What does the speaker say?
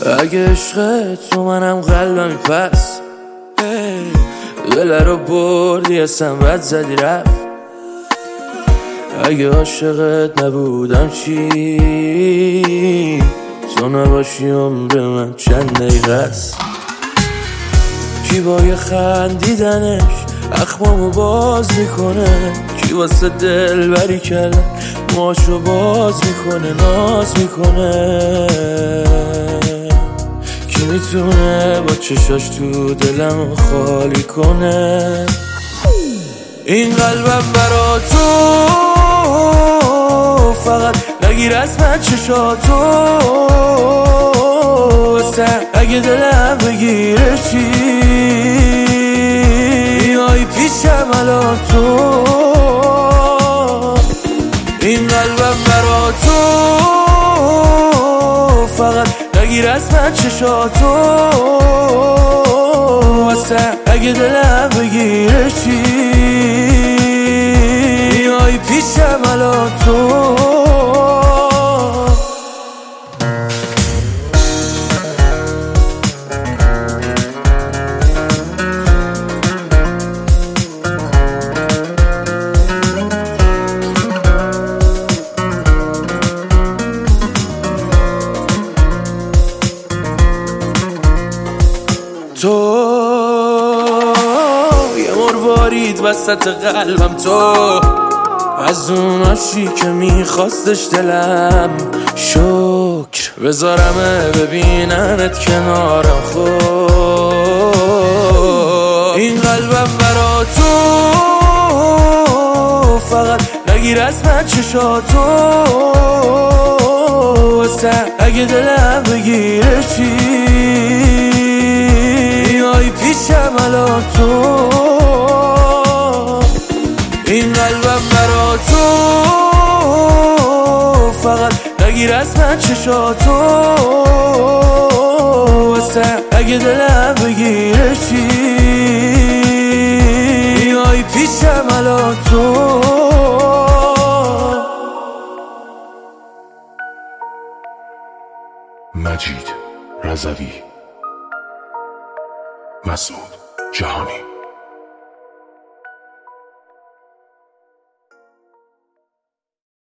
اگه عشق تو منم قلبمی پس دل رو بردی اصلا بد زدی رفت. اگه عاشقت نبودم چی؟ تو نباشی عمر من چند دقیقه است. کی با یه خندیدنش اخمامو باز میکنه، کی واسه دل بری کردن موهاشو باز میکنه، ناز میکنه. کی میتونه با چشاش تو دلم خالی کنه؟ این قلبم برا تو فقط نگیر از من چشاتو، اگه دلم بگیره چی؟ میای پیشم الان تو. این قلبم برا تو فقط نگیر از من چشاتو، اگه دلم بگیره چی؟ میای پیشم الان تو. تو یه مروارید وسط قلبم، تو از اوناشی که میخواستش دلم. شکر بذارمه ببیننت کنارم. خب این قلبم برا تو فقط نگیر از من چشاتو، اگه دلم بگیره چی؟ میای پیشم الان تو. این قلبم برا تو فقط نگیر از من چشاتو، اگه دلم بگیره چی؟ میای پیشم الان تو. مجید رضوی، مسعود جهانی.